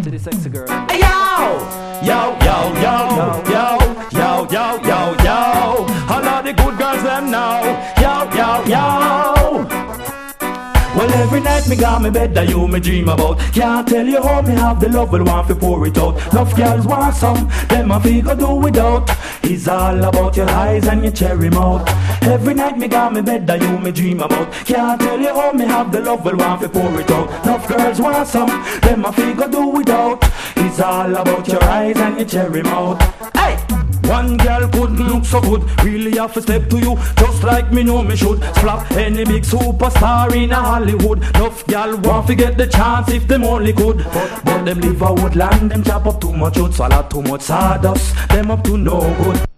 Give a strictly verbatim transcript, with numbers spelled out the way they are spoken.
to the sexy girl. Hey, yo! Yo, yo, yo, yo, yo, yo, yo, yo. All of the good girls them now. Yo, yo, yo. Well, every night me got me bed that you me dream about. Can't tell you how me have the love, will want to pour it out. Enough girls want some, them a figure do without. It's all about your eyes and your cherry mouth. Every night me got me bed that you me dream about. Can't tell you how me have the love, will want to pour it out. Enough girls want some, them a figure do without. It's all about your eyes and your cherry mouth. Hey! One girl couldn't look so good, really have to step to you, just like me know me should. Slap any big superstar in a Hollywood. Enough girl want to get the chance if them only could. But, but them live a woodland, them chop up too much wood, swallow too much sawdust, them up to no good.